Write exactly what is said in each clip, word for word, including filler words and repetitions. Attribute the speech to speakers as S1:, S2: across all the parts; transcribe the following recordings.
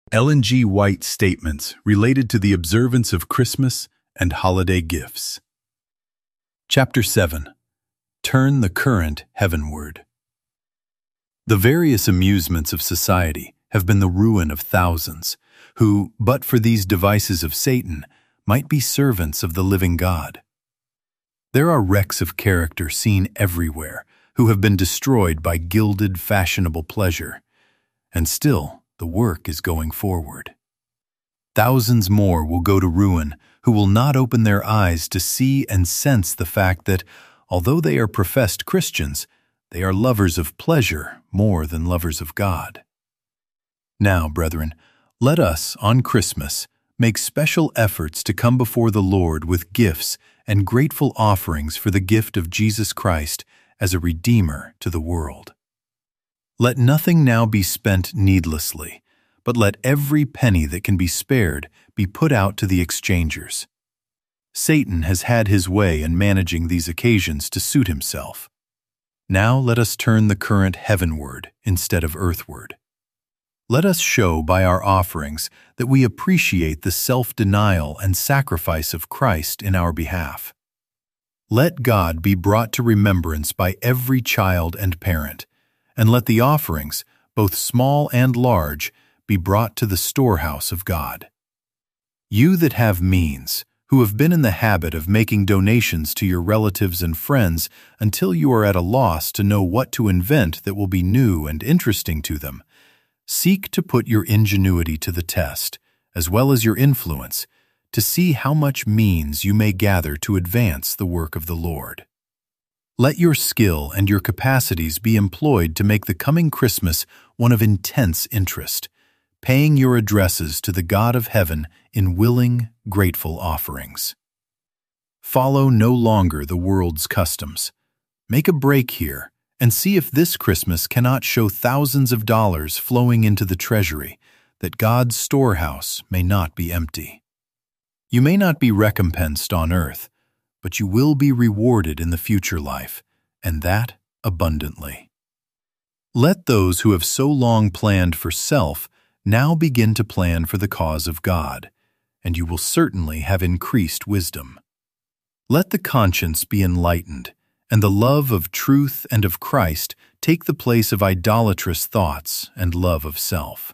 S1: Ellen G. White Statements Related to the Observance of Christmas and Holiday Gifts. Chapter seven. Turn the Current Heavenward. The various amusements of society have been the ruin of thousands, who, but for these devices of Satan, might be servants of the living God. There are wrecks of character seen everywhere, who have been destroyed by gilded, fashionable pleasure, and still the work is going forward. Thousands more will go to ruin who will not open their eyes to see and sense the fact that, although they are professed Christians, they are lovers of pleasure more than lovers of God. Now, brethren, let us, on Christmas, make special efforts to come before the Lord with gifts and grateful offerings for the gift of Jesus Christ as a Redeemer to the world. Let nothing now be spent needlessly, but let every penny that can be spared be put out to the exchangers. Satan has had his way in managing these occasions to suit himself. Now let us turn the current heavenward instead of earthward. Let us show by our offerings that we appreciate the self-denial and sacrifice of Christ in our behalf. Let God be brought to remembrance by every child and parent, and let the offerings, both small and large, be brought to the storehouse of God. You that have means, who have been in the habit of making donations to your relatives and friends until you are at a loss to know what to invent that will be new and interesting to them, seek to put your ingenuity to the test, as well as your influence, to see how much means you may gather to advance the work of the Lord. Let your skill and your capacities be employed to make the coming Christmas one of intense interest, paying your addresses to the God of heaven in willing, grateful offerings. Follow no longer the world's customs. Make a break here and see if this Christmas cannot show thousands of dollars flowing into the treasury, that God's storehouse may not be empty. You may not be recompensed on earth, but you will be rewarded in the future life, and that abundantly. Let those who have so long planned for self now begin to plan for the cause of God, and you will certainly have increased wisdom. Let the conscience be enlightened, and the love of truth and of Christ take the place of idolatrous thoughts and love of self.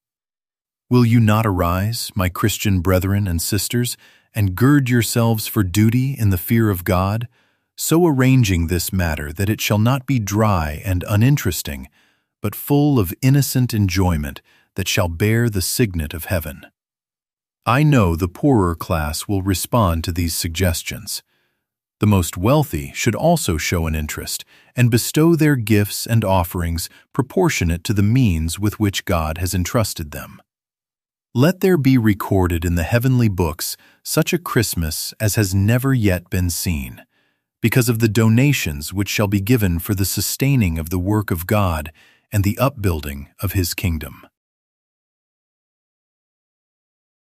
S1: Will you not arise, my Christian brethren and sisters, and gird yourselves for duty in the fear of God, so arranging this matter that it shall not be dry and uninteresting, but full of innocent enjoyment that shall bear the signet of heaven? I know the poorer class will respond to these suggestions. The most wealthy should also show an interest and bestow their gifts and offerings proportionate to the means with which God has entrusted them. Let there be recorded in the heavenly books such a Christmas as has never yet been seen, because of the donations which shall be given for the sustaining of the work of God and the upbuilding of His kingdom.